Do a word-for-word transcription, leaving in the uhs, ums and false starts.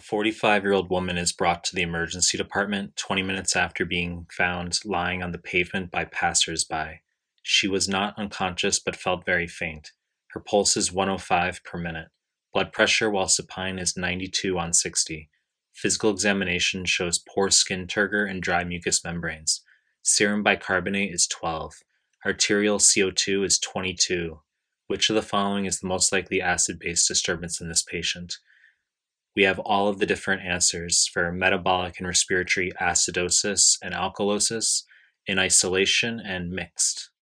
forty-five-year-old woman is brought to the emergency department twenty minutes after being found lying on the pavement by passers-by. She was not unconscious but felt very faint. Her pulse is one oh five per minute. Blood pressure while supine is ninety-two on sixty. Physical examination shows poor skin turgor and dry mucous membranes. Serum bicarbonate is twelve. Arterial C O two is twenty-two. Which of the following is the most likely acid-base disturbance in this patient? We have all of the different answers for metabolic and respiratory acidosis and alkalosis, in isolation, and mixed.